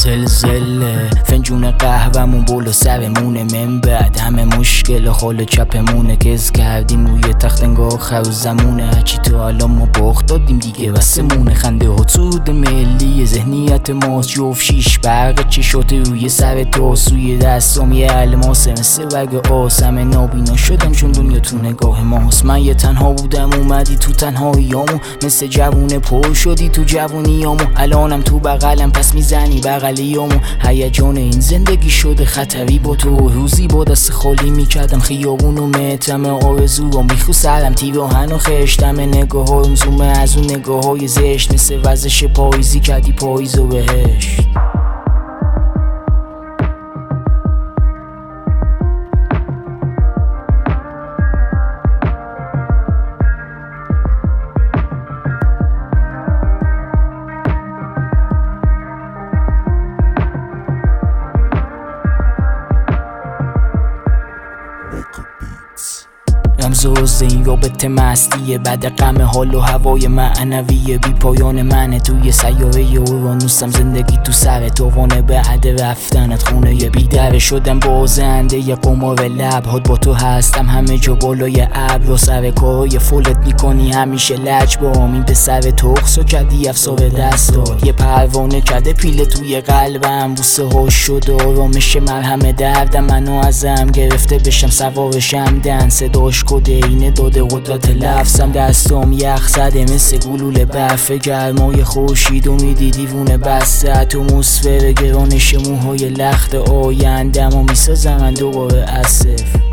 زلزله فنجون قهوه‌مون بالا سرمونه، من بعد همه مشکل خال چپمونه. کز کردیم روی تخت انگار خر زمونه، هرچی تو حالا ما باخت دادیم دیگه بسمونه. خنده ها سود ملی ذهنیت ماست، جفت شیش برق چشات روی سر تو، سوی دستام یه الماسه مثل برگ آس. همه نابینا شدم چون دنیا تو نگاه ماست. من یه تنها بودم اومدی تو تنهاییامو، مثل جوون پر شدی تو جوونیامو. الانم تو بغلم پس میزنی بغلیامو، هیجان این زندگی شده خطری با تو. روزی با دست خالی میکردم خیابونو، مترم آرزوام بیخو سرم تیراهن و خشتم. نگاه هایم زومه از اون نگاه های زشت، مثل وزش پاییزی کردی پاییزو بهشت. رمزوز این رابطه مستیه، بعد غم حال و هوای معنویه. بی پایان منه توی سیاره اورانوسم، زندگی تو سر توانه بعد رفتنت خونه یه بیدره. شدم بازنده یه قمار لبهات، با تو هستم همه جا بالای ابر. و سر کارای فولت میکنی همیشه لج بام، این پسر تخصو کردی افسار دستات. یه پروانه کرده پیله توی قلبم، بوسه ها شد آرامش مرهم دردم. منو ازم گرفته بشم سوارشم دن، صداش کده اینه داده قدرت لفظم. دستام یخ زده مثل گلوله برف، گرمای خورشید و میدی دیوونه بسته. اتمسفر گرانش موهای لخت آیندم و میسازم من دوباره از صفر.